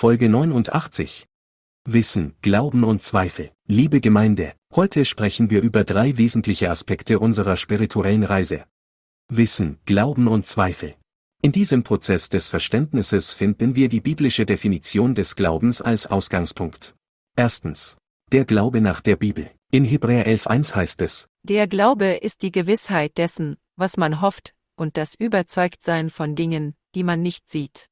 Folge 89. Wissen, Glauben und Zweifel. Liebe Gemeinde, heute sprechen wir über 3 wesentliche Aspekte unserer spirituellen Reise. Wissen, Glauben und Zweifel. In diesem Prozess des Verständnisses finden wir die biblische Definition des Glaubens als Ausgangspunkt. Erstens. Der Glaube nach der Bibel. In Hebräer 11,1 heißt es: Der Glaube ist die Gewissheit dessen, was man hofft, und das Überzeugtsein von Dingen, die man nicht sieht.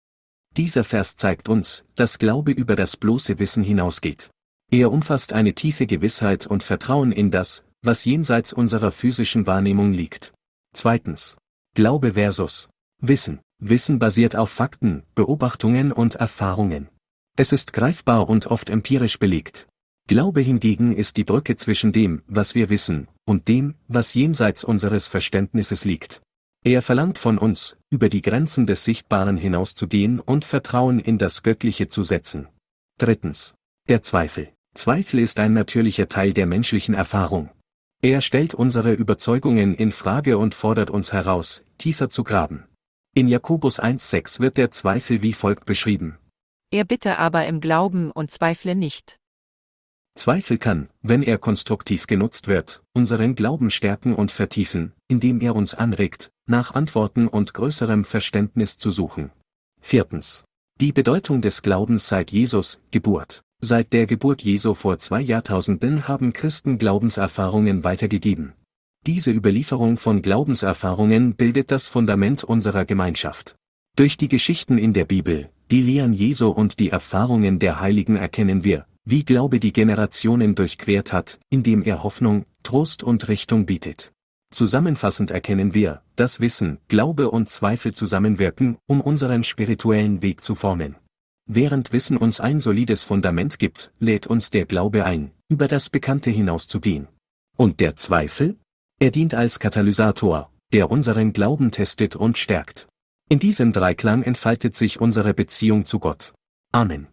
Dieser Vers zeigt uns, dass Glaube über das bloße Wissen hinausgeht. Er umfasst eine tiefe Gewissheit und Vertrauen in das, was jenseits unserer physischen Wahrnehmung liegt. Zweitens. Glaube versus Wissen. Wissen basiert auf Fakten, Beobachtungen und Erfahrungen. Es ist greifbar und oft empirisch belegt. Glaube hingegen ist die Brücke zwischen dem, was wir wissen, und dem, was jenseits unseres Verständnisses liegt. Er verlangt von uns, über die Grenzen des Sichtbaren hinauszugehen und Vertrauen in das Göttliche zu setzen. Drittens. Der Zweifel. Zweifel ist ein natürlicher Teil der menschlichen Erfahrung. Er stellt unsere Überzeugungen in Frage und fordert uns heraus, tiefer zu graben. In Jakobus 1,6 wird der Zweifel wie folgt beschrieben: Er bitte aber im Glauben und zweifle nicht. Zweifel kann, wenn er konstruktiv genutzt wird, unseren Glauben stärken und vertiefen, indem er uns anregt, nach Antworten und größerem Verständnis zu suchen. Viertens. Die Bedeutung des Glaubens seit Jesus' Geburt. Seit der Geburt Jesu vor 2 Jahrtausenden haben Christen Glaubenserfahrungen weitergegeben. Diese Überlieferung von Glaubenserfahrungen bildet das Fundament unserer Gemeinschaft. Durch die Geschichten in der Bibel, die Lehren Jesu und die Erfahrungen der Heiligen erkennen wir, wie Glaube die Generationen durchquert hat, indem er Hoffnung, Trost und Richtung bietet. Zusammenfassend erkennen wir, dass Wissen, Glaube und Zweifel zusammenwirken, um unseren spirituellen Weg zu formen. Während Wissen uns ein solides Fundament gibt, lädt uns der Glaube ein, über das Bekannte hinauszugehen. Und der Zweifel? Er dient als Katalysator, der unseren Glauben testet und stärkt. In diesem Dreiklang entfaltet sich unsere Beziehung zu Gott. Amen.